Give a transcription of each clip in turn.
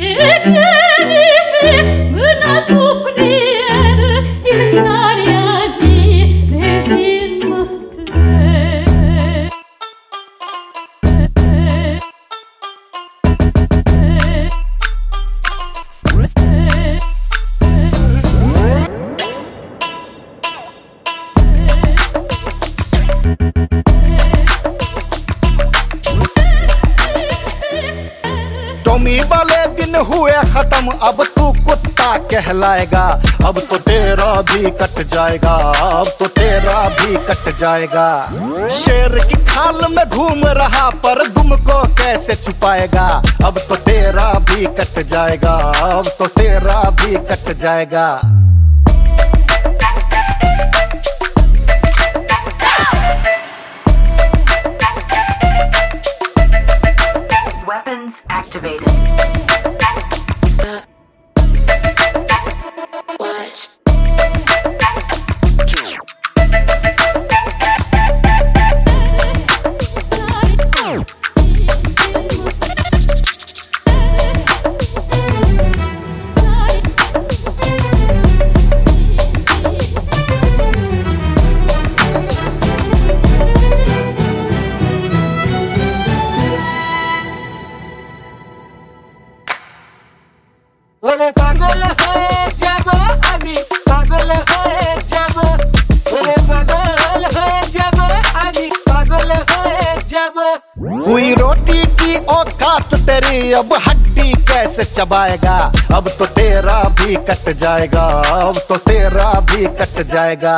E tieni mâna suprieră in aria di desinmătare. टोमी वाले दिन हुए खत्म, अब तू कुत्ता कहलाएगा। अब तो तेरा भी कट जाएगा, अब तो तेरा भी कट जाएगा। शेर की खाल में घूम रहा पर दुम को कैसे छुपाएगा। अब तो तेरा भी कट जाएगा, अब तो तेरा भी कट जाएगा। Weapons activated. Watch. ওরে পাগল হয়ে যাব আমি, পাগল হয়ে যাব। ওরে পাগল হয়ে যাব আমি, পাগল হয়ে যাব। हुई रोटी की औकात तेरी, अब हड्डी कैसे चबाएगा। अब तो तेरा भी कट जाएगा, अब तो तेरा भी कट जाएगा।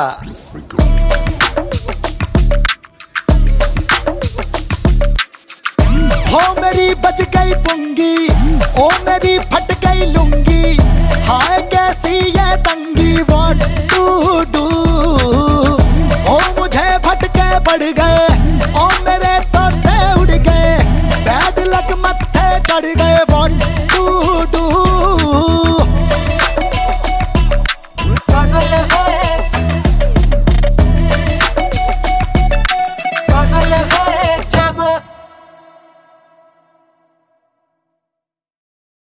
हो मेरी बज गई पुंगी, ओ मेरी फट गई लुंगी। हाय कैसी ये तंगी, व्हाट टू डू। ओ मुझे फटके पड़ गए, ओ मेरे तोते उड़ गए। बैड लक मत्थे चढ़ गए, व्हाट टू डू।